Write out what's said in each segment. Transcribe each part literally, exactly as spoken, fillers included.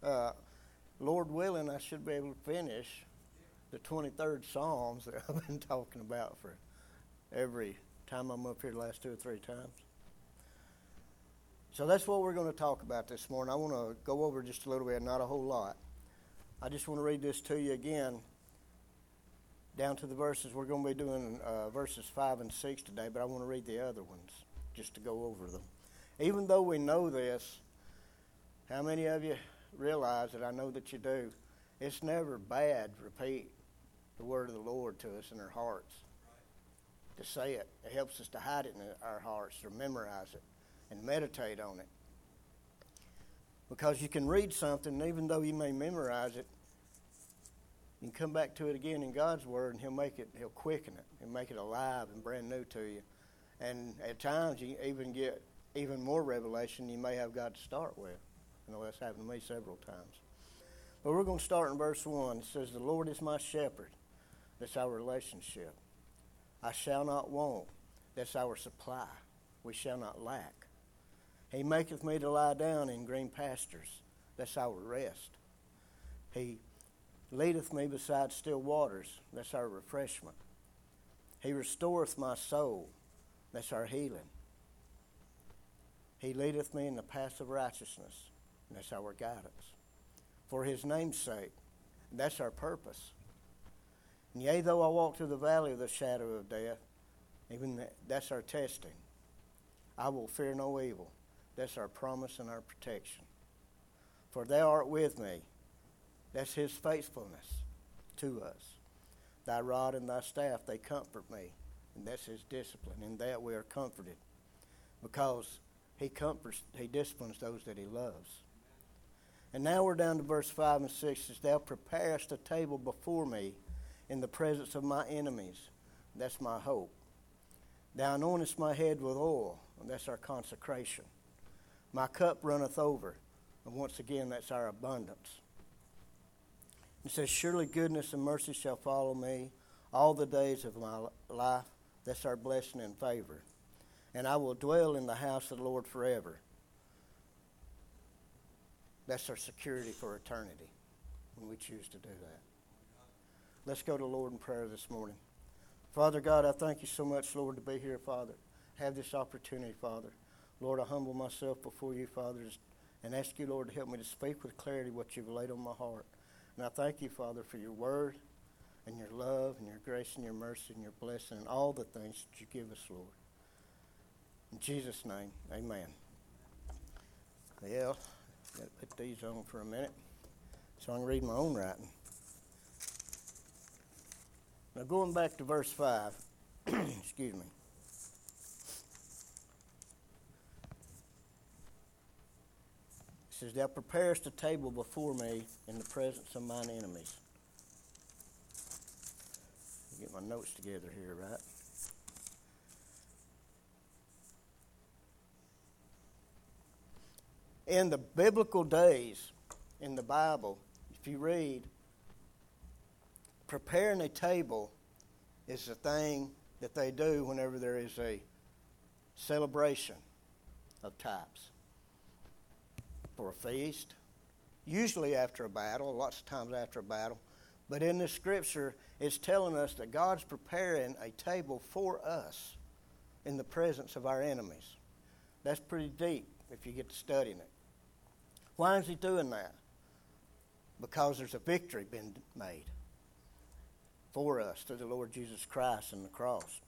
Uh, Lord willing, I should be able to finish the twenty-third Psalms that I've been talking about for every time I'm up here the last two or three times. So that's what we're going to talk about this morning. I want to go over just a little bit, not a whole lot. I just want to read this to you again, down to the verses. We're going to be doing uh, verses five and six today, but I want to read the other ones just to go over them. Even though we know this, how many of you realize that I know that you do? It's never bad to repeat the word of the Lord to us in our hearts. To say it. It helps us to hide it in our hearts, to memorize it, and meditate on it. Because you can read something, and even though you may memorize it, you can come back to it again in God's Word, and He'll make it, He'll quicken it, He'll make it alive and brand new to you. And at times, you even get even more revelation you may have God to start with. I know that's happened to me several times. But we're going to start in verse one. It says, "The Lord is my shepherd." That's our relationship. "I shall not want." That's our supply. We shall not lack. "He maketh me to lie down in green pastures." That's our rest. "He leadeth me beside still waters." That's our refreshment. "He restoreth my soul." That's our healing. "He leadeth me in the paths of righteousness." That's our guidance. "For His name's sake." That's our purpose. "And yea, though I walk through the valley of the shadow of death," even that, that's our testing. "I will fear no evil." That's our promise and our protection. "For Thou art with me." That's His faithfulness to us. "Thy rod and Thy staff, they comfort me." And that's His discipline. In that we are comforted. Because He comforts, He disciplines those that He loves. And now we're down to verse five and six. It says, "Thou preparest a table before me in the presence of my enemies." That's my hope. "Thou anointest my head with oil." And that's our consecration. "My cup runneth over." And once again, that's our abundance. It says, "Surely goodness and mercy shall follow me all the days of my life." That's our blessing and favor. "And I will dwell in the house of the Lord forever." That's our security for eternity when we choose to do that. Let's go to the Lord in prayer this morning. Father God, I thank you so much, Lord, to be here, Father. Have this opportunity, Father. Lord, I humble myself before you, Father, and ask you, Lord, to help me to speak with clarity what you've laid on my heart. And I thank you, Father, for your word and your love and your grace and your mercy and your blessing and all the things that you give us, Lord. In Jesus' name, amen. Well, I've got to put these on for a minute so I can read my own writing. Now, going back to verse five, excuse me. It says, "Thou preparest a table before me in the presence of mine enemies." Get my notes together here, right? In the biblical days, in the Bible, if you read, preparing a table is the thing that they do whenever there is a celebration of types. For a feast, usually after a battle, lots of times after a battle. But in this scripture, it's telling us that God's preparing a table for us in the presence of our enemies. That's pretty deep if you get to studying it. Why is He doing that? Because there's a victory been made for us through the Lord Jesus Christ and the cross.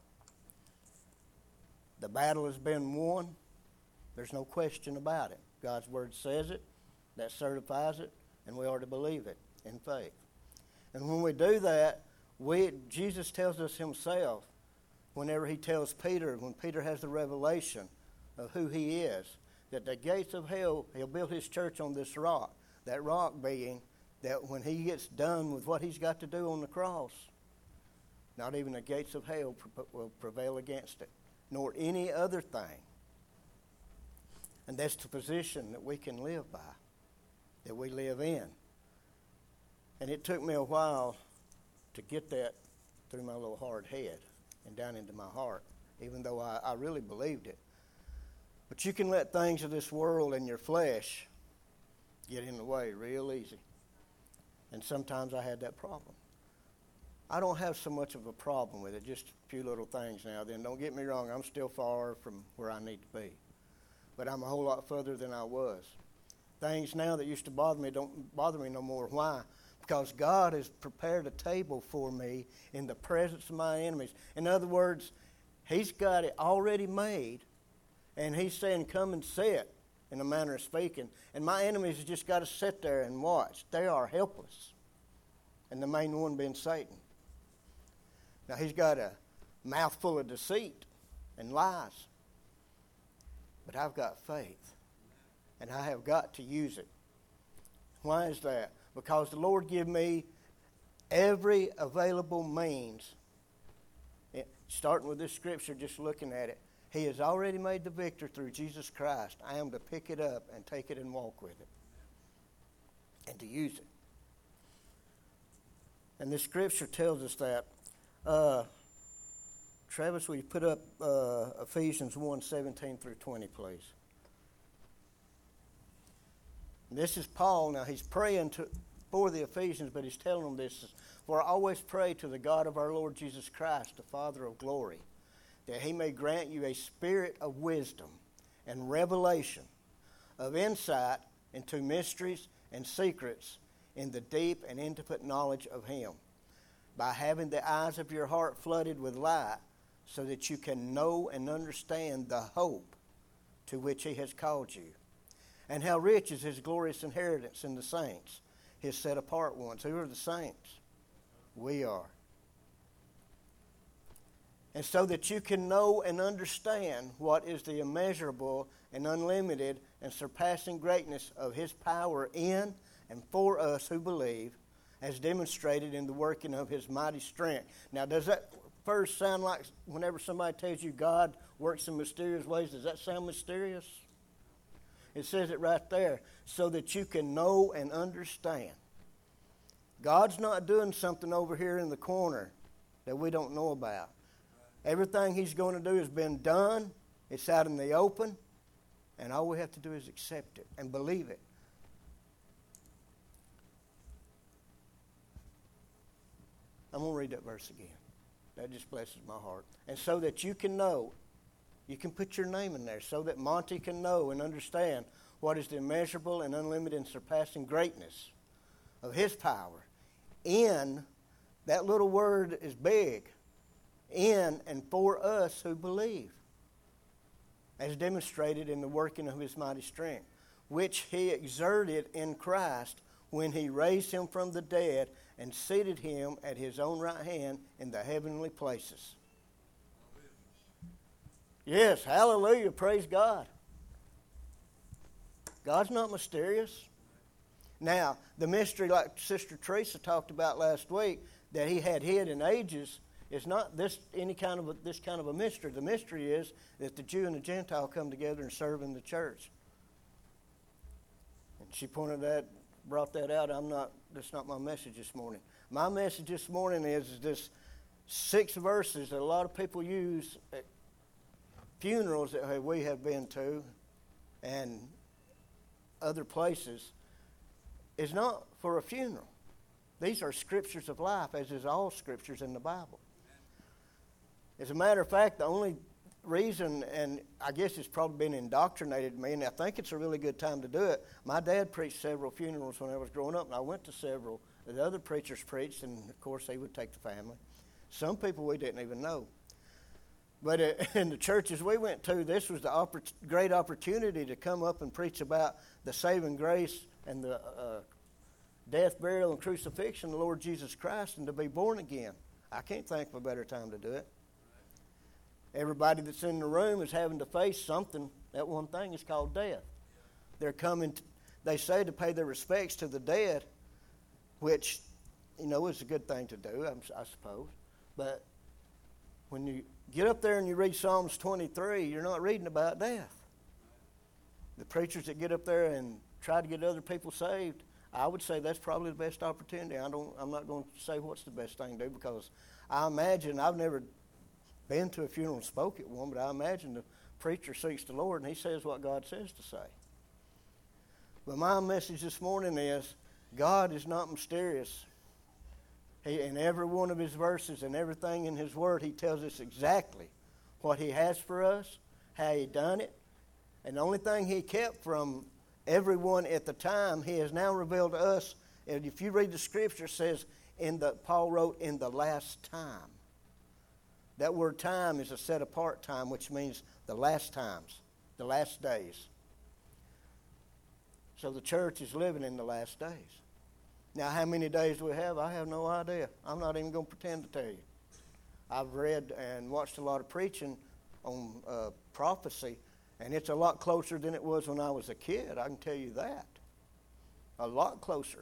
The battle has been won. There's no question about it. God's Word says it. That certifies it. And we are to believe it in faith. And when we do that, we Jesus tells us Himself, whenever He tells Peter, when Peter has the revelation of who He is, that the gates of hell, He'll build His church on this rock. That rock being that when He gets done with what He's got to do on the cross, not even the gates of hell will prevail against it, nor any other thing. And that's the position that we can live by, that we live in. And it took me a while to get that through my little hard head and down into my heart, even though I, I really believed it. But you can let things of this world and your flesh get in the way real easy. And sometimes I had that problem. I don't have so much of a problem with it, just a few little things now. Then don't get me wrong, I'm still far from where I need to be. But I'm a whole lot further than I was. Things now that used to bother me don't bother me no more. Why? Because God has prepared a table for me in the presence of my enemies. In other words, He's got it already made, and He's saying, come and sit, in a manner of speaking. And my enemies have just got to sit there and watch. They are helpless. And the main one being Satan. Now, he's got a mouthful of deceit and lies. But I've got faith. And I have got to use it. Why is that? Because the Lord give me every available means. It, starting with this scripture, just looking at it. He has already made the victor through Jesus Christ. I am to pick it up and take it and walk with it. And to use it. And this scripture tells us that. Uh, Travis, will you put up uh, Ephesians one, seventeen through twenty, please? And this is Paul. Now, he's praying to, for the Ephesians, but he's telling them this. For I always pray to the God of our Lord Jesus Christ, the Father of glory, that He may grant you a spirit of wisdom and revelation, of insight into mysteries and secrets in the deep and intimate knowledge of Him, by having the eyes of your heart flooded with light, so that you can know and understand the hope to which He has called you, and how rich is His glorious inheritance in the saints, His set-apart ones. Who are the saints? We are. And so that you can know and understand what is the immeasurable and unlimited and surpassing greatness of His power in and for us who believe, as demonstrated in the working of His mighty strength. Now, does that first sound like, whenever somebody tells you God works in mysterious ways, does that sound mysterious? It says it right there, so that you can know and understand. God's not doing something over here in the corner that we don't know about. Everything He's going to do has been done. It's out in the open. And all we have to do is accept it and believe it. I'm going to read that verse again. That just blesses my heart. And so that you can know, you can put your name in there, so that Monty can know and understand what is the immeasurable and unlimited and surpassing greatness of His power. In, that little word is big. In and for us who believe, as demonstrated in the working of His mighty strength, which He exerted in Christ when He raised Him from the dead and seated Him at His own right hand in the heavenly places. Yes, hallelujah, praise God. God's not mysterious. Now, the mystery, like Sister Teresa talked about last week, that He had hid in ages, is not this any kind of a, this kind of a mystery. The mystery is that the Jew and the Gentile come together and serve in the church. And she pointed that, brought that out. I'm not. That's not my message this morning. My message this morning is, is this six verses that a lot of people use at funerals that we have been to, and other places, is not for a funeral. These are scriptures of life, as is all scriptures in the Bible. As a matter of fact, the only reason, and I guess it's probably been indoctrinated in me, and I think it's a really good time to do it. My dad preached several funerals when I was growing up, and I went to several. The other preachers preached, and of course, they would take the family. Some people we didn't even know. But in the churches we went to, this was the oppor- great opportunity to come up and preach about the saving grace and the uh, death, burial, and crucifixion of the Lord Jesus Christ, and to be born again. I can't think of a better time to do it. Everybody that's in the room is having to face something. That one thing is called death. They're coming, to, they say, to pay their respects to the dead, which, you know, is a good thing to do, I suppose. But when you get up there and you read Psalms twenty-three, you're not reading about death. The preachers that get up there and try to get other people saved, I would say that's probably the best opportunity. I don't, I'm not going to say what's the best thing to do, because I imagine, I've never been to a funeral and spoke at one, but I imagine the preacher seeks the Lord and he says what God says to say. But my message this morning is God is not mysterious. He, in every one of his verses and everything in his word, he tells us exactly what he has for us, how he done it. And the only thing he kept from everyone at the time, he has now revealed to us. And if you read the scripture, it says, in the, Paul wrote, in the last time. That word time is a set apart time, which means the last times, the last days. So the church is living in the last days. Now, how many days do we have? I have no idea. I'm not even going to pretend to tell you. I've read and watched a lot of preaching on uh, prophecy, and it's a lot closer than it was when I was a kid. I can tell you that. A lot closer.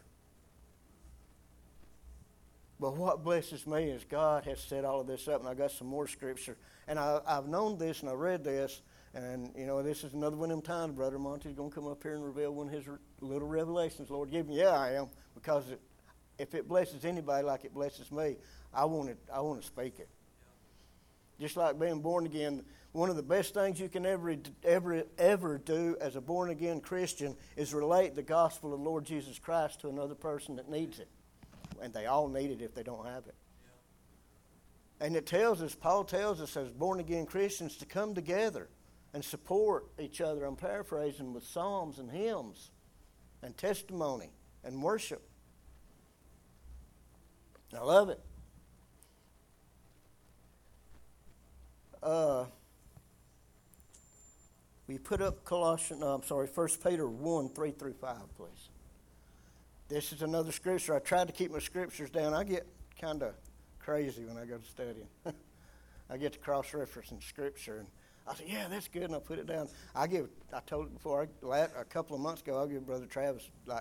But what blesses me is God has set all of this up, and I got some more scripture. And I, I've known this, and I read this, and, you know, this is another one of them times, Brother Monty's going to come up here and reveal one of his little revelations. Lord, give me. Yeah, I am, because it, if it blesses anybody like it blesses me, I want it. I want to speak it. Just like being born again, one of the best things you can ever, ever, ever do as a born-again Christian is relate the gospel of the Lord Jesus Christ to another person that needs it. And they all need it if they don't have it. Yeah. And it tells us, Paul tells us as born-again Christians to come together and support each other. I'm paraphrasing, with psalms and hymns and testimony and worship. I love it. Uh, we put up Colossians, no, I'm sorry, First Peter one, three through five, please. This is another scripture. I tried to keep my scriptures down. I get kind of crazy when I go to studying. I get to cross-referencing scripture, and I said, yeah, that's good, and I put it down. I give, I told it before, I, a couple of months ago, I'll give Brother Travis, like,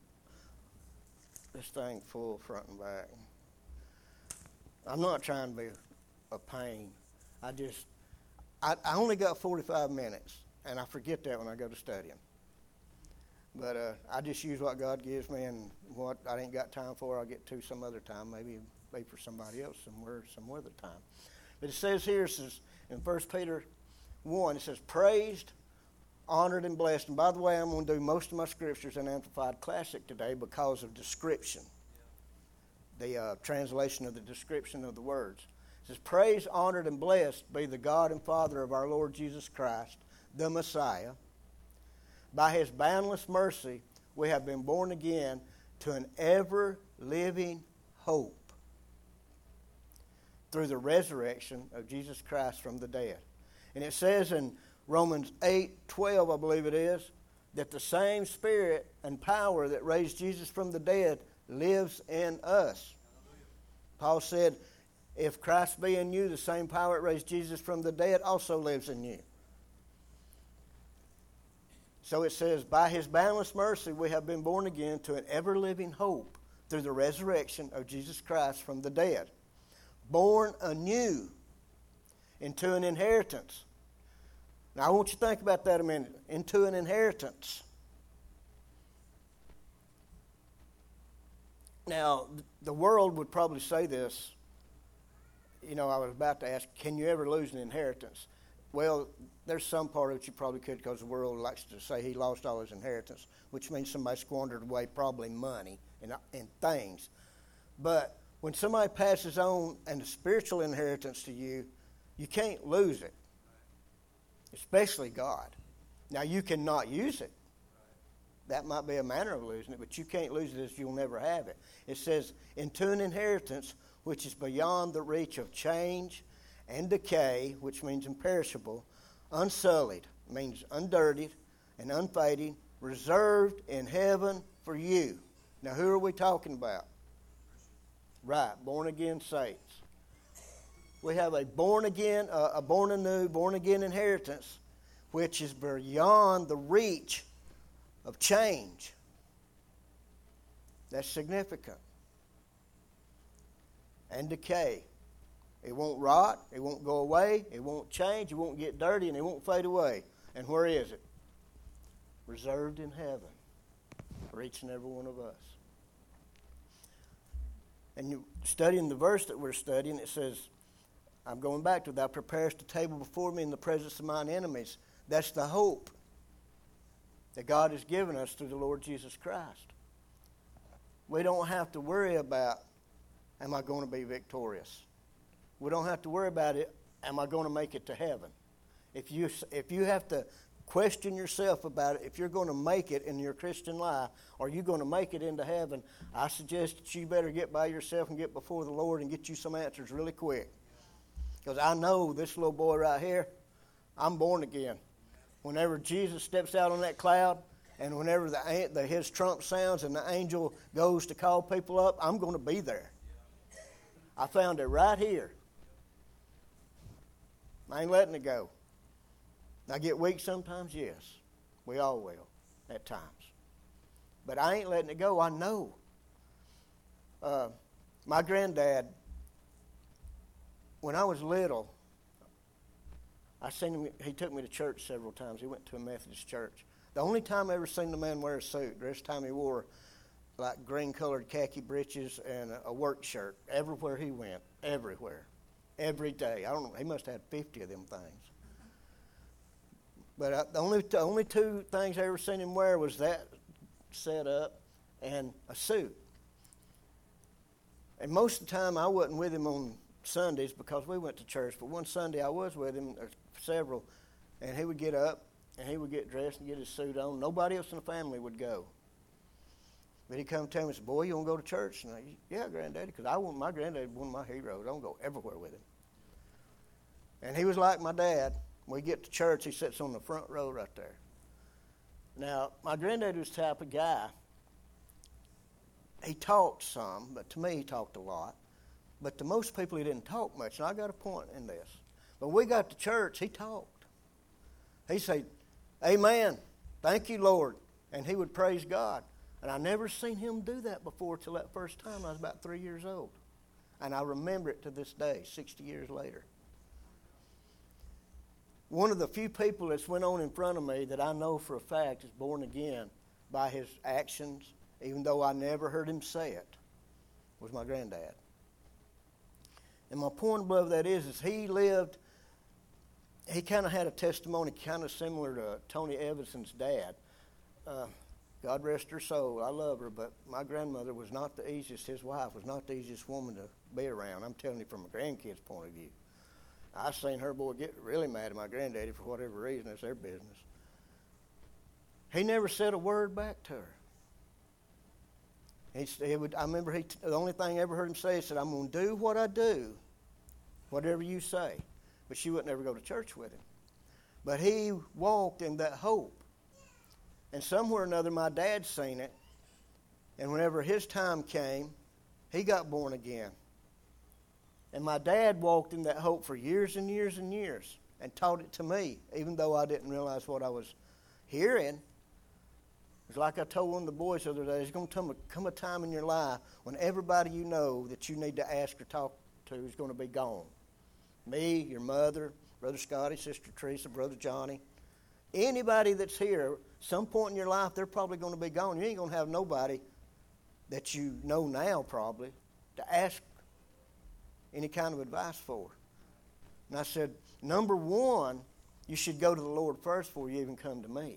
this thing full front and back. I'm not trying to be a pain. I just, I, I only got forty-five minutes, and I forget that when I go to studying. But uh, I just use what God gives me, and what I ain't got time for, I'll get to some other time, maybe maybe for somebody else somewhere, some other time. But it says here, it says in First Peter one, it says, praised, honored, and blessed. And by the way, I'm going to do most of my scriptures in Amplified Classic today because of description, the uh, translation of the description of the words. It says, praised, honored, and blessed be the God and Father of our Lord Jesus Christ, the Messiah. By his boundless mercy, we have been born again to an ever-living hope through the resurrection of Jesus Christ from the dead. And it says in Romans eight twelve, I believe it is, that the same Spirit and power that raised Jesus from the dead lives in us. Paul said, if Christ be in you, the same power that raised Jesus from the dead also lives in you. So it says, by his boundless mercy, we have been born again to an ever-living hope through the resurrection of Jesus Christ from the dead. Born anew into an inheritance. Now, I want you to think about that a minute. Into an inheritance. Now, the world would probably say this. You know, I was about to ask, can you ever lose an inheritance? Well, there's some part of it you probably could, because the world likes to say he lost all his inheritance, which means somebody squandered away probably money and, and things. But when somebody passes on and a spiritual inheritance to you, you can't lose it, especially God. Now, you cannot use it. That might be a manner of losing it, but you can't lose it as you'll never have it. It says, into an inheritance which is beyond the reach of change and decay, which means imperishable, unsullied, means undirtied and unfading, reserved in heaven for you. Now, who are we talking about? Right, born-again saints. We have a born-again, uh, a born-anew, born-again inheritance, which is beyond the reach of change. That's significant. And decay. It won't rot, it won't go away, it won't change, it won't get dirty, and it won't fade away. And where is it? Reserved in heaven for each and every one of us. And you studying the verse that we're studying, it says, I'm going back to, thou preparest a table before me in the presence of mine enemies. That's the hope. that God has given us through the Lord Jesus Christ. We don't have to worry about, am I going to be victorious? We don't have to worry about it, am I going to make it to heaven? If you, if you have to question yourself about it, if you're going to make it in your Christian life, or you're going to make it into heaven, I suggest that you better get by yourself and get before the Lord and get you some answers really quick. Because I know this little boy right here, I'm born again. Whenever Jesus steps out on that cloud, and whenever the, the, his trump sounds and the angel goes to call people up, I'm going to be there. I found it right here. I ain't letting it go. I get weak sometimes, yes. We all will at times. But I ain't letting it go. I know. Uh, my granddad, when I was little, I seen him, he took me to church several times. He went to a Methodist church. The only time I ever seen the man wear a suit, the rest of the time he wore like green-colored khaki breeches and a, a work shirt. Everywhere he went, everywhere, every day. I don't know, he must have had fifty of them things. But I, the only the only two things I ever seen him wear was that set up and a suit. And most of the time I wasn't with him on Sundays because we went to church. But one Sunday I was with him, or several, and he would get up and he would get dressed and get his suit on. Nobody else in the family would go. But he'd come tell me, say, boy, you want to go to church? And I, yeah, Granddaddy, because I want my granddaddy one of my heroes. I want to go everywhere with him. And he was like my dad. When we get to church, he sits on the front row right there. Now, my granddaddy was the type of guy, he talked some, but to me he talked a lot. But to most people he didn't talk much, and I got a point in this. But when we got to church, he talked. He'd say, amen, thank you, Lord. And he would praise God. And I never seen him do that before till that first time. I was about three years old. And I remember it to this day, sixty years later. One of the few people that's went on in front of me that I know for a fact is born again by his actions, even though I never heard him say it, was my granddad. And my point above that is, is he lived, he kind of had a testimony kind of similar to Tony Evanson's dad. Uh, God rest her soul. I love her, but my grandmother was not the easiest, his wife was not the easiest woman to be around. I'm telling you from a grandkid's point of view. I seen her boy get really mad at my granddaddy for whatever reason. It's their business. He never said a word back to her. He, he would, I remember he, the only thing I ever heard him say, he said, I'm going to do what I do, whatever you say. But she wouldn't ever go to church with him. But he walked in that hope. And somewhere or another, my dad seen it. And whenever his time came, he got born again. And my dad walked in that hope for years and years and years and taught it to me, even though I didn't realize what I was hearing. It's like I told one of the boys the other day, there's going to come a, come a time in your life when everybody you know that you need to ask or talk to is going to be gone. Me, your mother, Brother Scotty, Sister Teresa, Brother Johnny. Anybody that's here, some point in your life, they're probably going to be gone. You ain't going to have nobody that you know now probably to ask any kind of advice for. And I said, number one, you should go to the Lord first before you even come to me.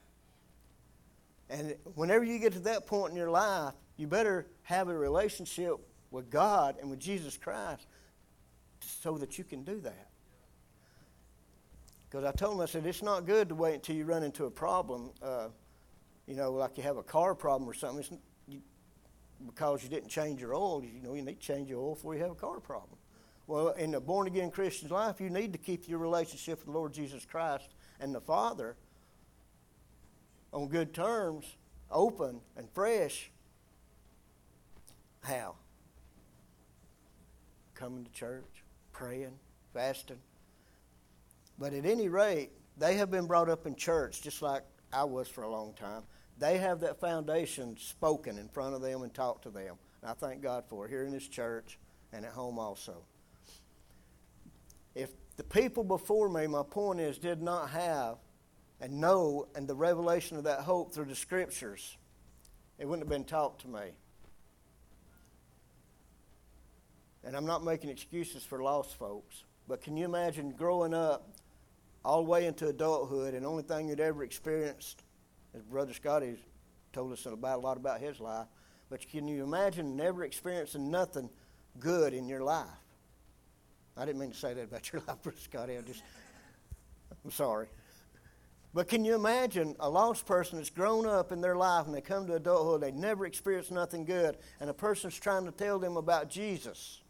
And whenever you get to that point in your life, you better have a relationship with God and with Jesus Christ so that you can do that. Because I told him, I said, it's not good to wait until you run into a problem, uh, you know, like you have a car problem or something. It's, you, because you didn't change your oil, you know, you need to change your oil before you have a car problem. Well, in a born-again Christian's life, you need to keep your relationship with the Lord Jesus Christ and the Father on good terms, open and fresh. How? Coming to church, praying, fasting. But at any rate, they have been brought up in church just like I was for a long time. They have that foundation spoken in front of them and taught to them. And I thank God for it here in this church and at home also. If the people before me, my point is, did not have and know and the revelation of that hope through the Scriptures, it wouldn't have been taught to me. And I'm not making excuses for lost folks, but can you imagine growing up all the way into adulthood and the only thing you'd ever experienced as Brother Scotty told us about a lot about his life. But can you imagine never experiencing nothing good in your life? I didn't mean to say that about your life, Brother Scotty. I just, I'm sorry. But can you imagine a lost person that's grown up in their life and they come to adulthood, they never experienced nothing good, and a person's trying to tell them about Jesus?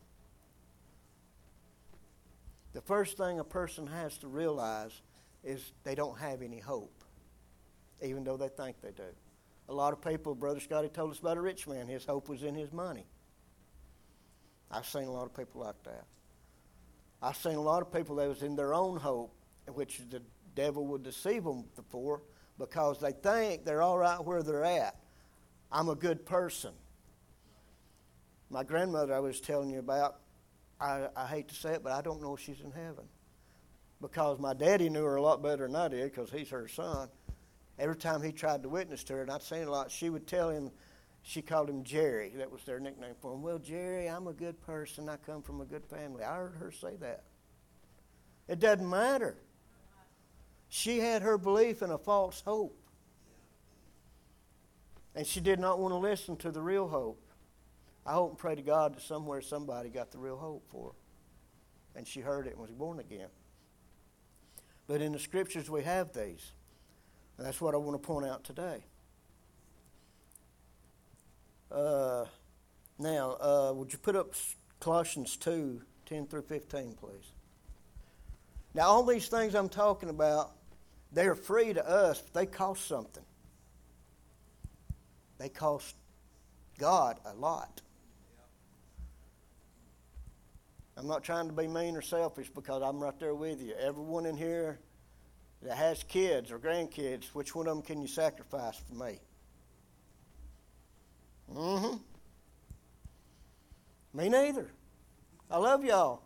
The first thing a person has to realize is they don't have any hope, even though they think they do. A lot of people, Brother Scotty told us about a rich man, his hope was in his money. I've seen a lot of people like that. I've seen a lot of people that was in their own hope, which the devil would deceive them for, because they think they're all right where they're at. I'm a good person. My grandmother I was telling you about, I, I hate to say it, but I don't know if she's in heaven. Because my daddy knew her a lot better than I did, because he's her son. Every time he tried to witness to her, and I'd seen a lot, she would tell him, she called him Jerry. That was their nickname for him. Well, Jerry, I'm a good person. I come from a good family. I heard her say that. It doesn't matter. She had her belief in a false hope. And she did not want to listen to the real hope. I hope and pray to God that somewhere somebody got the real hope for her. And she heard it and was born again. But in the Scriptures we have these. And that's what I want to point out today. Uh, now, uh, would you put up Colossians two, ten through fifteen, please? Now, all these things I'm talking about, they are free to us, but they cost something. They cost God a lot. I'm not trying to be mean or selfish, because I'm right there with you. Everyone in here that has kids or grandkids, which one of them can you sacrifice for me? Mm-hmm. Me neither. I love y'all.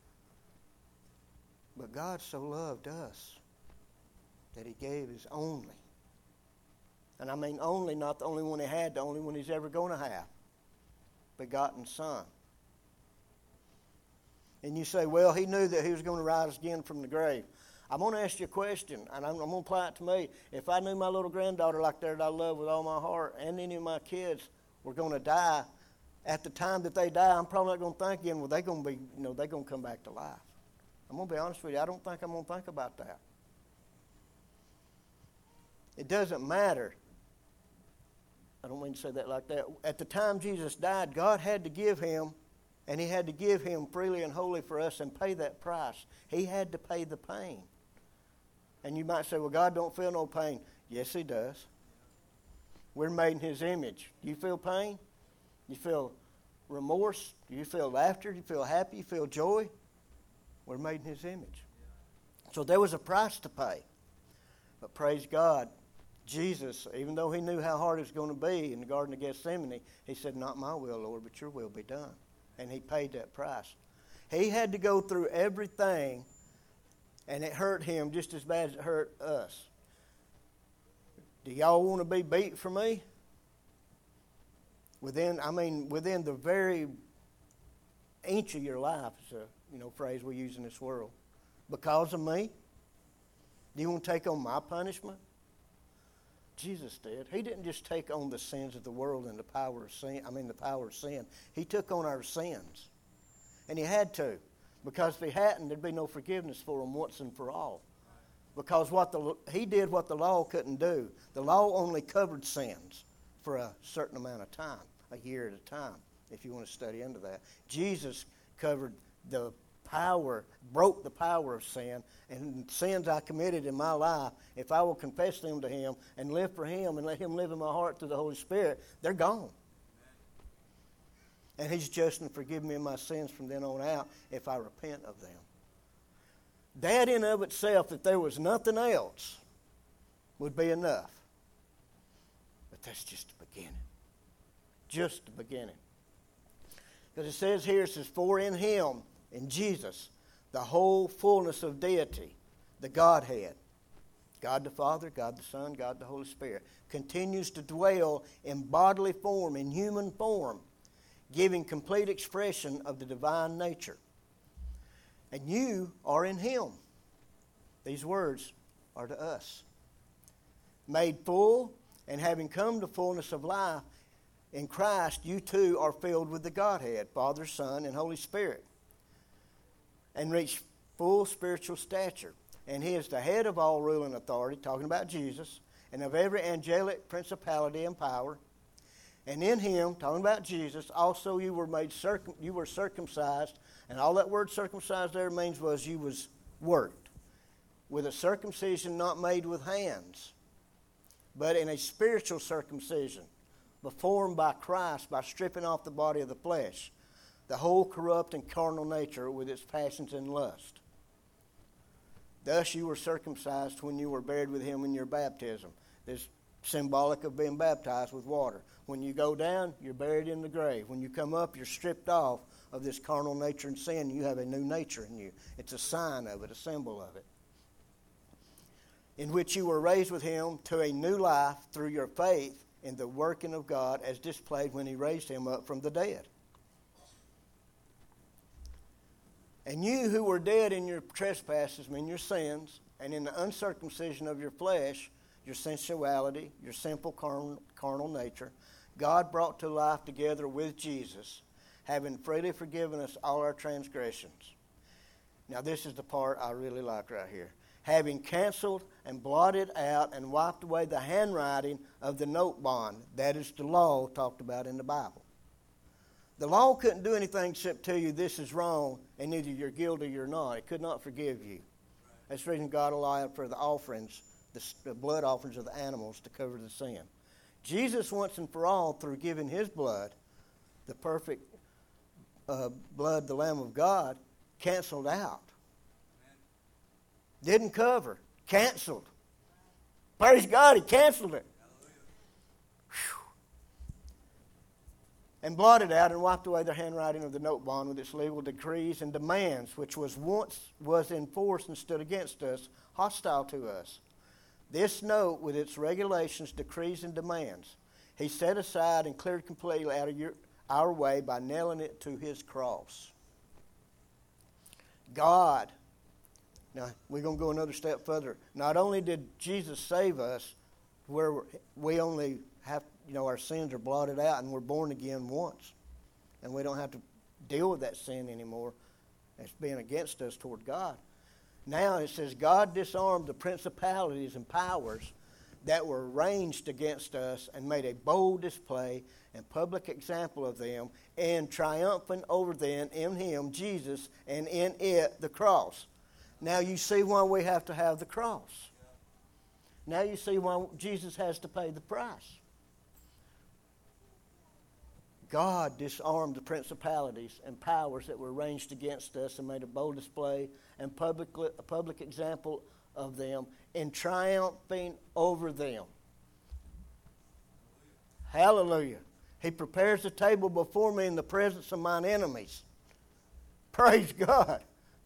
But God so loved us that He gave His only. And I mean only, not the only one He had, the only one He's ever going to have. Begotten Son. And you say, well, He knew that He was going to rise again from the grave. I'm going to ask you a question, and I'm, I'm going to apply it to me. If I knew my little granddaughter like that, that I love with all my heart, and any of my kids were going to die, at the time that they die, I'm probably not going to think again, well, they're going to be, you know, they're going to come back to life. I'm going to be honest with you. I don't think I'm going to think about that. It doesn't matter. I don't mean to say that like that. At the time Jesus died, God had to give Him, and He had to give Him freely and wholly for us and pay that price. He had to pay the pain. And you might say, well, God don't feel no pain. Yes, He does. We're made in His image. Do you feel pain? You feel remorse? Do you feel laughter? Do you feel happy? You feel joy? We're made in His image. So there was a price to pay. But praise God, Jesus, even though He knew how hard it was going to be in the Garden of Gethsemane, He said, not my will, Lord, but your will be done. And He paid that price. He had to go through everything, and it hurt Him just as bad as it hurt us. Do y'all want to be beat for me? Within, I mean, within the very inch of your life is a you know phrase we use in this world. Because of me? Do you want to take on my punishment? Jesus did. He didn't just take on the sins of the world and the power of sin. I mean, the power of sin. He took on our sins. And He had to. Because if He hadn't, there'd be no forgiveness for them once and for all. Because what the He did what the law couldn't do. The law only covered sins for a certain amount of time, a year at a time, if you want to study into that. Jesus covered the power, broke the power of sin, and sins I committed in my life, if I will confess them to Him and live for Him and let Him live in my heart through the Holy Spirit, they're gone. And He's just and forgive me of my sins from then on out if I repent of them. That in of itself, if there was nothing else, would be enough. But that's just the beginning. Just the beginning. Because it says here, it says, for in Him, in Jesus, the whole fullness of deity, the Godhead, God the Father, God the Son, God the Holy Spirit, continues to dwell in bodily form, in human form, giving complete expression of the divine nature. And you are in Him. These words are to us. made full, and having come to fullness of life in Christ, you too are filled with the Godhead, Father, Son, and Holy Spirit, and reach full spiritual stature. And he is the head of all rule and authority, talking about Jesus, and of every angelic principality and power. And in him, talking about Jesus, also you were made circum, you were circumcised, and all that word circumcised there means was you was worked, with a circumcision not made with hands, but in a spiritual circumcision, performed by Christ by stripping off the body of the flesh, the whole corrupt and carnal nature with its passions and lust. Thus you were circumcised when you were buried with him in your baptism. This is symbolic of being baptized with water. When you go down, you're buried in the grave. When you come up, you're stripped off of this carnal nature and sin. You have a new nature in you. It's a sign of it, a symbol of it. In which you were raised with him to a new life through your faith in the working of God as displayed when he raised him up from the dead. And you who were dead in your trespasses, mean your sins, and in the uncircumcision of your flesh, your sensuality, your simple carnal, carnal nature, God brought to life together with Jesus, having freely forgiven us all our transgressions. Now this is the part I really like right here. Having canceled and blotted out and wiped away the handwriting of the note bond. That is the law talked about in the Bible. The law couldn't do anything except tell you this is wrong and either you're guilty or you're not. It could not forgive you. That's the reason God allowed for the offerings, the, the blood offerings of the animals to cover the sin. Jesus once and for all, through giving his blood, the perfect uh, blood, the Lamb of God, canceled out. Didn't cover. Canceled. Praise God, he canceled it. And blotted out and wiped away the handwriting of the note bond with its legal decrees and demands, which was once was in force and stood against us, hostile to us. This note, with its regulations, decrees, and demands, he set aside and cleared completely out of your, our way by nailing it to his cross. God, now we're going to go another step further. Not only did Jesus save us, where we only have, you know, our sins are blotted out and we're born again once. And we don't have to deal with that sin anymore as being against us toward God. Now it says God disarmed the principalities and powers that were ranged against us and made a bold display and public example of them, and triumphant over them in him, Jesus, and in it, the cross. Now you see why we have to have the cross. Now you see why Jesus has to pay the price. God disarmed the principalities and powers that were ranged against us and made a bold display and public, a public example of them, in triumphing over them. Hallelujah. He prepares a table before me in the presence of mine enemies. Praise God.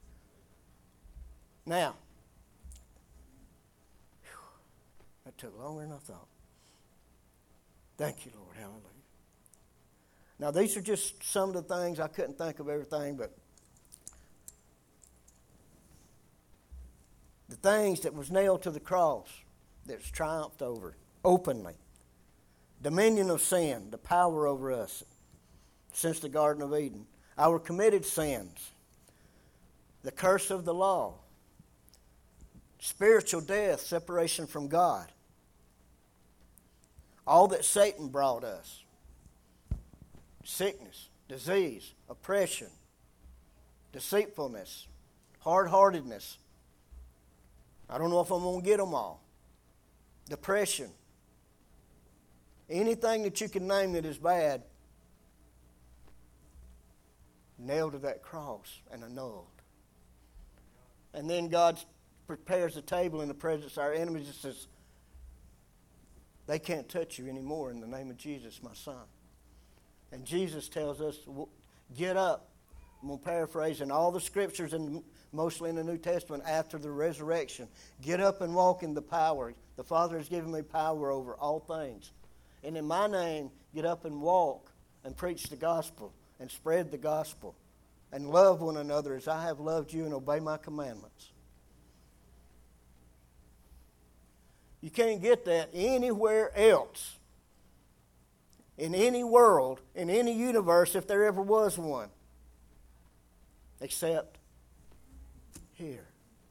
Now, whew, that took longer than I thought. Thank you, Lord. Hallelujah. Now, these are just some of the things. I couldn't think of everything, but the things that was nailed to the cross that's triumphed over openly. Dominion of sin, the power over us since the Garden of Eden. Our committed sins, the curse of the law, spiritual death, separation from God, all that Satan brought us, sickness, disease, oppression, deceitfulness, hard-heartedness. I don't know if I'm going to get them all. Depression. Anything that you can name that is bad, nailed to that cross and annulled. And then God prepares a table in the presence of our enemies and says, they can't touch you anymore in the name of Jesus, my son. And Jesus tells us, get up. I'm going to paraphrase in all the scriptures, and mostly in the New Testament, after the resurrection. Get up and walk in the power. The Father has given me power over all things. And in my name, get up and walk and preach the gospel and spread the gospel and love one another as I have loved you, and obey my commandments. You can't get that anywhere else. In any world, in any universe, if there ever was one. Except here.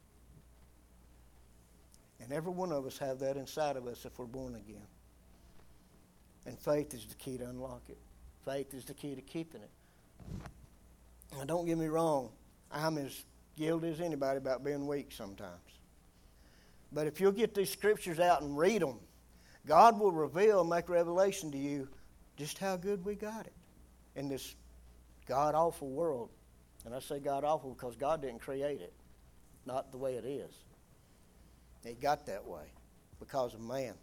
And every one of us have that inside of us if we're born again. And faith is the key to unlock it. Faith is the key to keeping it. Now, don't get me wrong. I'm as guilty as anybody about being weak sometimes. But if you'll get these scriptures out and read them, God will reveal, make revelation to you just how good we got it in this God-awful world. And I say God-awful because God didn't create it. Not the way it is. It got that way because of man.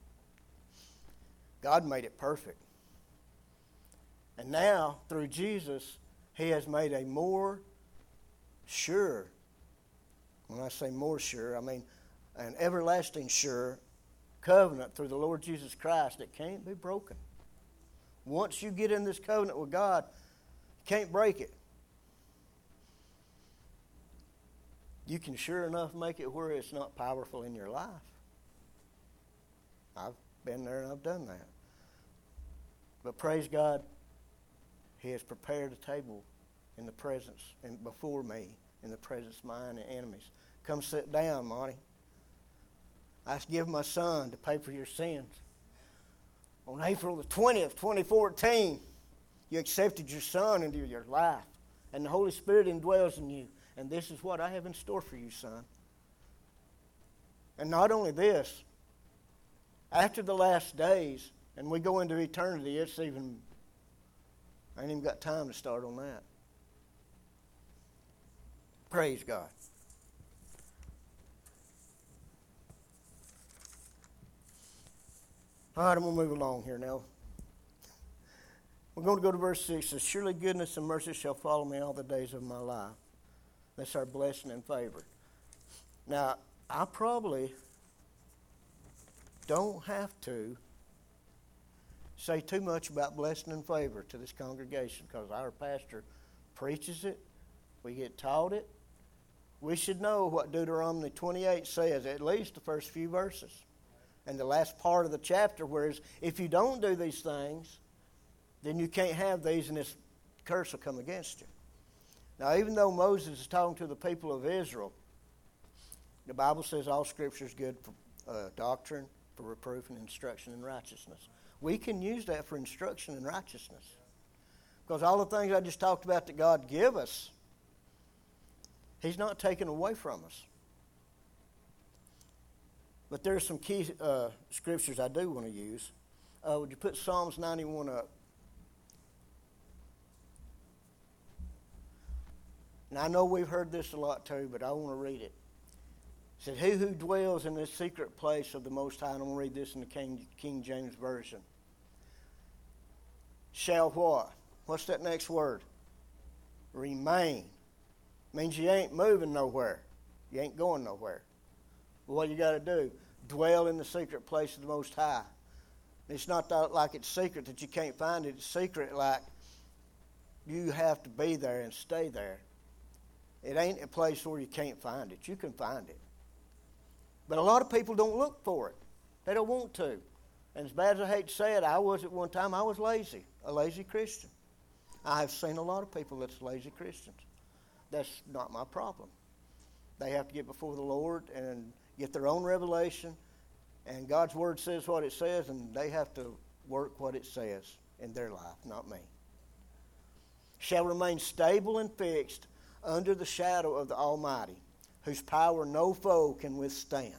God made it perfect. And now, through Jesus, He has made a more sure, when I say more sure, I mean an everlasting sure covenant through the Lord Jesus Christ that can't be broken. Once you get in this covenant with God, you can't break it. You can sure enough make it where it's not powerful in your life. I've been there and I've done that. But praise God, He has prepared a table in the presence and before me, in the presence of mine and enemies. Come sit down, Monty. I give my son to pay for your sins. On April the twentieth, twenty fourteen, you accepted your son into your life, and the Holy Spirit indwells in you. And this is what I have in store for you, son. And not only this, after the last days, and we go into eternity, it's even, I ain't even got time to start on that. Praise God. All right, I'm going to move along here now. We're going to go to verse six. It says, surely goodness and mercy shall follow me all the days of my life. That's our blessing and favor. Now, I probably don't have to say too much about blessing and favor to this congregation because our pastor preaches it. We get taught it. We should know what Deuteronomy twenty-eight says, at least the first few verses. And the last part of the chapter, whereas if you don't do these things, then you can't have these and this curse will come against you. Now, even though Moses is talking to the people of Israel, the Bible says all Scripture is good for uh, doctrine, for reproof, and instruction in righteousness. We can use that for instruction in righteousness. Because all the things I just talked about that God give us, He's not taking away from us. But there are some key uh, scriptures I do want to use. Uh, would you put Psalms ninety-one up? Now, I know we've heard this a lot too, but I want to read it. It said, he who dwells in the secret place of the Most High, and I'm going to read this in the King, King James Version, shall what? What's that next word? Remain. Means you ain't moving nowhere. You ain't going nowhere. But what you got to do? Dwell in the secret place of the Most High. It's not that, like it's secret that you can't find it. It's secret like you have to be there and stay there. It ain't a place where you can't find it. You can find it. But a lot of people don't look for it. They don't want to. And as bad as I hate to say it, I was at one time, I was lazy, a lazy Christian. I have seen a lot of people that's lazy Christians. That's not my problem. They have to get before the Lord and get their own revelation. And God's Word says what it says, and they have to work what it says in their life, not me. Shall remain stable and fixed under the shadow of the Almighty, whose power no foe can withstand.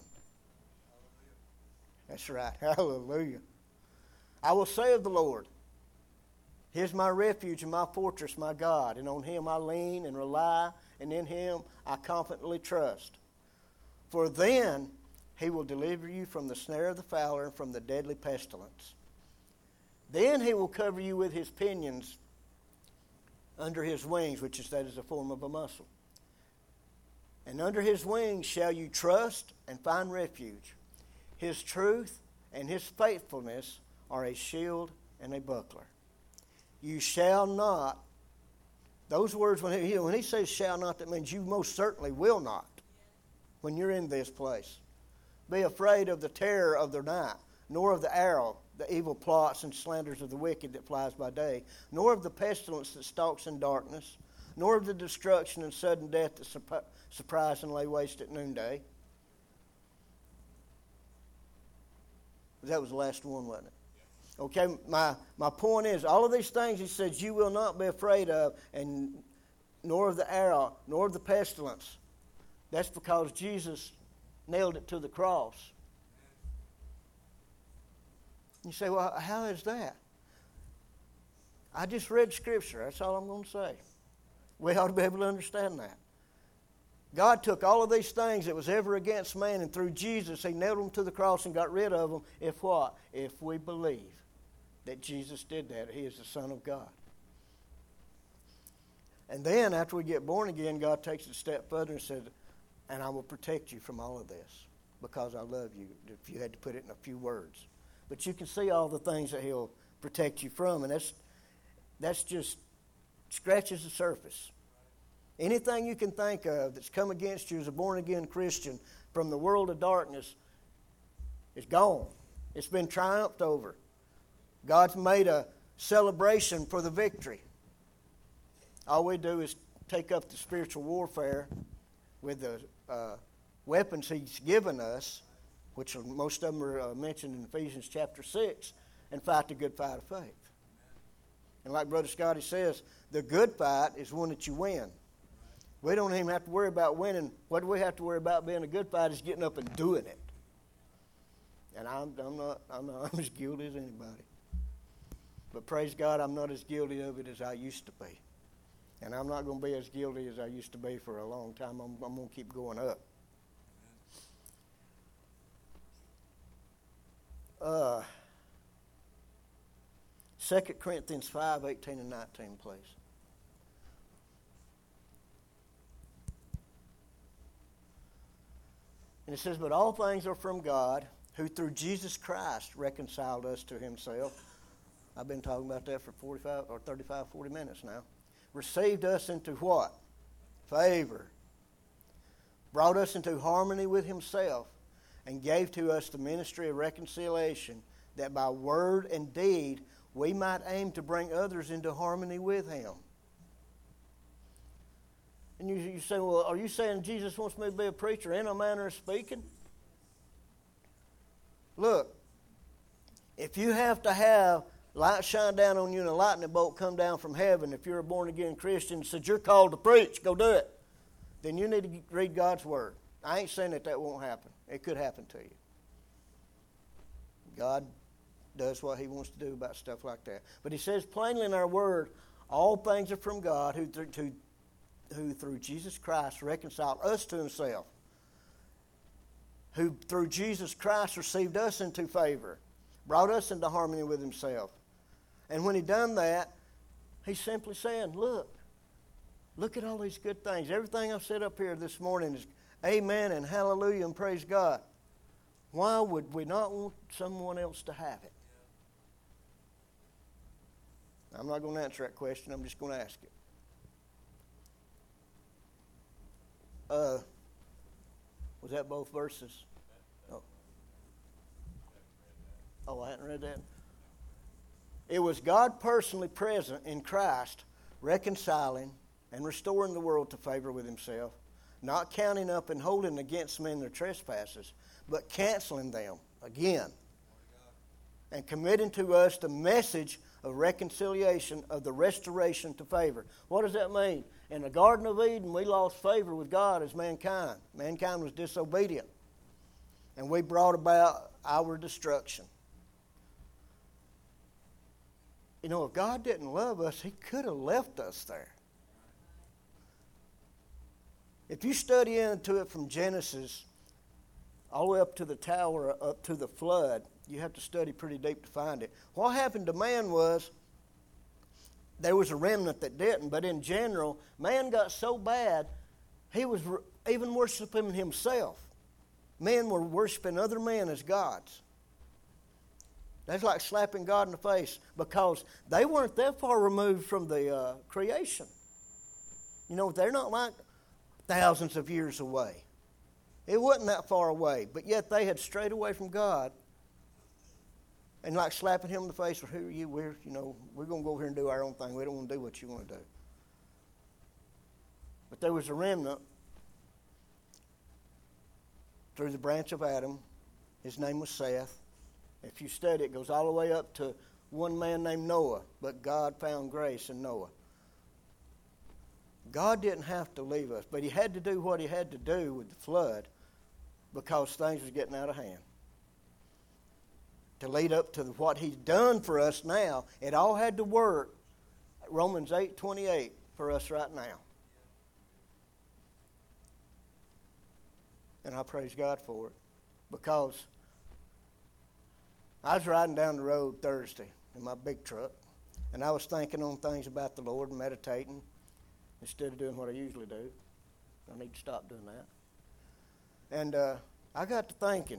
That's right. Hallelujah. I will say of the Lord, He is my refuge and my fortress, my God, and on Him I lean and rely, and in Him I confidently trust. For then He will deliver you from the snare of the fowler and from the deadly pestilence. Then He will cover you with His pinions under His wings, which is that is a form of a muscle. And under His wings shall you trust and find refuge. His truth and His faithfulness are a shield and a buckler. You shall not, those words, when he, when he says shall not, that means you most certainly will not when you're in this place. be afraid of the terror of the night, nor of the arrow, the evil plots and slanders of the wicked that flies by day, nor of the pestilence that stalks in darkness, nor of the destruction and sudden death that surp- surprise and lay waste at noonday. That was the last one, wasn't it? Okay, my, my point is, all of these things he says you will not be afraid of, and nor of the arrow, nor of the pestilence. That's because Jesus nailed it to the cross. You say, well, how is that? I just read Scripture. That's all I'm going to say. We ought to be able to understand that. God took all of these things that was ever against man, and through Jesus, He nailed them to the cross and got rid of them. If what? If we believe that Jesus did that, He is the Son of God. And then, after we get born again, God takes it a step further and said, and I will protect you from all of this because I love you, if you had to put it in a few words. But you can see all the things that He'll protect you from, and that's that's just scratches the surface. Anything you can think of that's come against you as a born-again Christian from the world of darkness is gone. It's been triumphed over. God's made a celebration for the victory. All we do is take up the spiritual warfare with the uh, weapons He's given us, which are, most of them are uh, mentioned in Ephesians chapter six, and fight the good fight of faith. And like Brother Scotty says, the good fight is one that you win. We don't even have to worry about winning. What we have to worry about being a good fight is getting up and doing it. And I'm, I'm not I'm not I'm as guilty as anybody. But praise God, I'm not as guilty of it as I used to be. And I'm not going to be as guilty as I used to be for a long time. I'm, I'm going to keep going up. Uh, Second Corinthians five, eighteen and nineteen, please. And it says, but all things are from God, who through Jesus Christ reconciled us to Himself. I've been talking about that for forty-five or thirty-five, forty minutes now. Received us into what? Favor. Brought us into harmony with Himself, and gave to us the ministry of reconciliation, that by word and deed we might aim to bring others into harmony with Him. And you, you say, well, are you saying Jesus wants me to be a preacher in a manner of speaking? Look, if you have to have light shine down on you and a lightning bolt come down from heaven, if you're a born-again Christian and said you're called to preach, go do it, then you need to read God's Word. I ain't saying that that won't happen. It could happen to you. God does what He wants to do about stuff like that. But He says plainly in our Word, all things are from God, who through, to, who through Jesus Christ reconciled us to Himself, who through Jesus Christ received us into favor, brought us into harmony with Himself. And when He done that, He's simply saying, look, look at all these good things. Everything I've said up here this morning is amen and hallelujah and praise God. Why would we not want someone else to have it? I'm not going to answer that question. I'm just going to ask it. Uh, was that both verses? Oh. Oh, I hadn't read that. It was God personally present in Christ, reconciling and restoring the world to favor with Himself, not counting up and holding against men their trespasses, but canceling them again, and committing to us the message of reconciliation, of the restoration to favor. What does that mean? In the Garden of Eden, we lost favor with God as mankind. Mankind was disobedient, and we brought about our destruction. You know, if God didn't love us, He could have left us there. If you study into it from Genesis all the way up to the tower, up to the flood, you have to study pretty deep to find it. What happened to man was there was a remnant that didn't, but in general, man got so bad, he was even worshiping himself. Men were worshiping other men as gods. That's like slapping God in the face, because they weren't that far removed from the uh, creation. You know, they're not like thousands of years away. It wasn't that far away, but yet they had strayed away from God. And like slapping him in the face, well, who are you? We're, you know, we're going to go over here and do our own thing. We don't want to do what you want to do. But there was a remnant through the branch of Adam. His name was Seth. If you study, it goes all the way up to one man named Noah. But God found grace in Noah. God didn't have to leave us, but he had to do what he had to do with the flood because things was getting out of hand. To lead up to what he's done for us now, it all had to work. Romans eight twenty-eight for us right now. And I praise God for it. Because I was riding down the road Thursday in my big truck, and I was thinking on things about the Lord and meditating instead of doing what I usually do. I need to stop doing that. And uh, I got to thinking.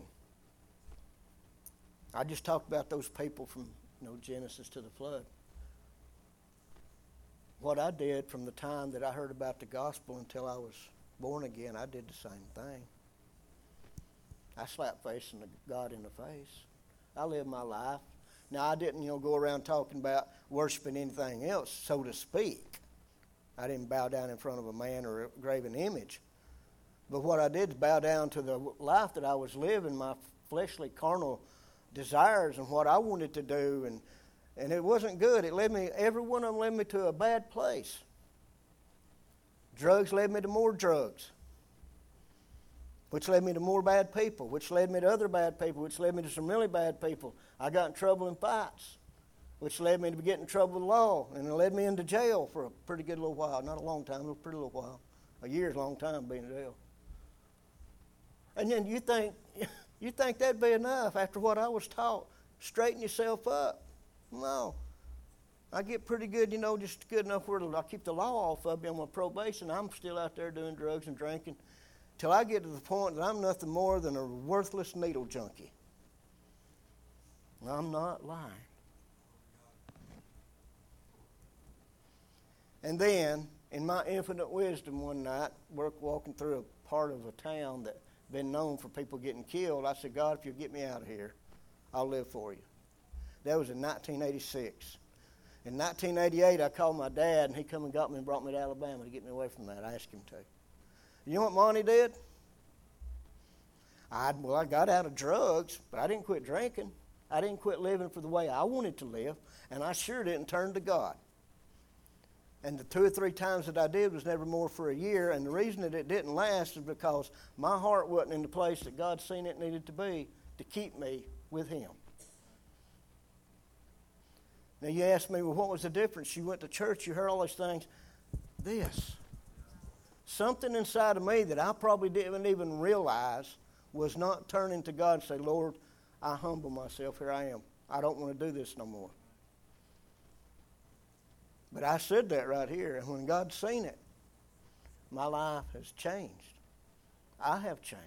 I just talked about those people from, you know, Genesis to the flood. What I did from the time that I heard about the gospel until I was born again, I did the same thing. I slapped facing God in the face. I lived my life. Now, I didn't, you know, go around talking about worshiping anything else, so to speak. I didn't bow down in front of a man or a graven image. But what I did is bow down to the life that I was living, my fleshly, carnal desires and what I wanted to do, and and it wasn't good. It led me, every one of them led me to a bad place. Drugs led me to more drugs, which led me to more bad people, which led me to other bad people, which led me to some really bad people. I got in trouble in fights, which led me to get in trouble with the law, and it led me into jail for a pretty good little while. Not a long time, but a pretty little while. A year's a long time being in jail. And then you think, you think that'd be enough after what I was taught? Straighten yourself up. No. I get pretty good, you know, just good enough where I keep the law off of me on my probation. I'm still out there doing drugs and drinking till I get to the point that I'm nothing more than a worthless needle junkie. I'm not lying. And then, in my infinite wisdom one night, work walking through a part of a town that been known for people getting killed, I said, God, if you'll get me out of here, I'll live for you. That was in nineteen eighty-six. In nineteen eighty-eight, I called my dad, and he come and got me and brought me to Alabama to get me away from that. I asked him to. You know what Monty did? I Well, I got out of drugs, but I didn't quit drinking. I didn't quit living for the way I wanted to live, and I sure didn't turn to God. And the two or three times that I did was never more for a year, and the reason that it didn't last is because my heart wasn't in the place that God seen it needed to be to keep me with Him. Now you ask me, well, what was the difference? You went to church, you heard all these things. This. Something inside of me that I probably didn't even realize was not turning to God and say, Lord, I humble myself, here I am. I don't want to do this no more. But I said that right here, and when God's seen it, my life has changed. I have changed.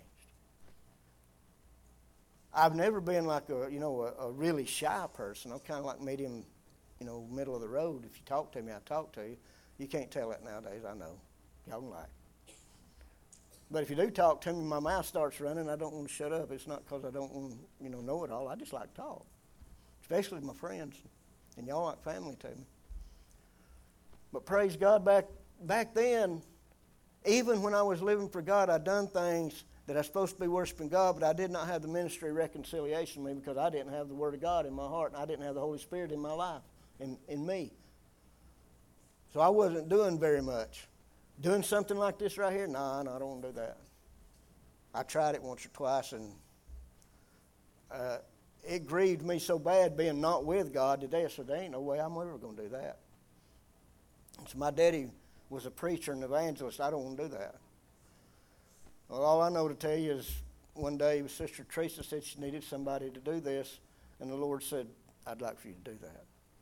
I've never been like a, you know, a, a really shy person. I'm kind of like medium, you know, middle of the road. If you talk to me, I talk to you. You can't tell that nowadays, I know. Y'all can lie. But if you do talk to me, my mouth starts running. I don't want to shut up. It's not because I don't want to, you know, know it all. I just like to talk, especially with my friends. And y'all like family to me. But praise God, back back then, even when I was living for God, I'd done things that I was supposed to be worshiping God, but I did not have the ministry of reconciliation in me because I didn't have the Word of God in my heart, and I didn't have the Holy Spirit in my life, in, in me. So I wasn't doing very much. Doing something like this right here, no, nah, no, I don't want to do that. I tried it once or twice, and uh, it grieved me so bad being not with God today. I said, there ain't no way I'm ever going to do that. So my daddy was a preacher and evangelist. I don't want to do that. Well, all I know to tell you is one day Sister Teresa said she needed somebody to do this, and the Lord said, I'd like for you to do that.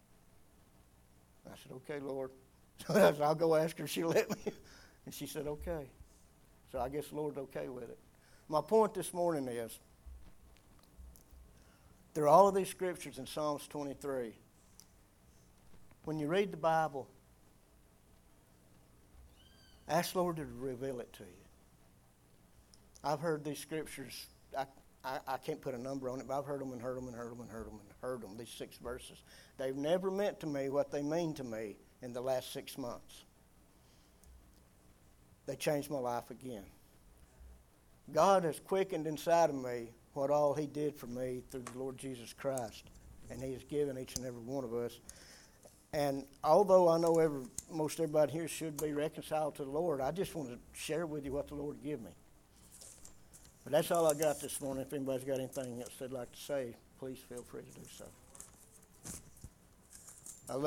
I said, okay, Lord. So I said, I'll go ask her if she'll let me. And she said, okay. So I guess the Lord's okay with it. My point this morning is, through all of these scriptures in Psalms twenty-three, when you read the Bible, ask the Lord to reveal it to you. I've heard these scriptures, I, I, I can't put a number on it, but I've heard them and heard them and heard them and heard them and heard them, these six verses. They've never meant to me what they mean to me in the last six months. They changed my life again. God has quickened inside of me what all he did for me through the Lord Jesus Christ. And he has given each and every one of us. And although I know every, most everybody here should be reconciled to the Lord, I just want to share with you what the Lord gave me. But that's all I got this morning. If anybody's got anything else they'd like to say, please feel free to do so.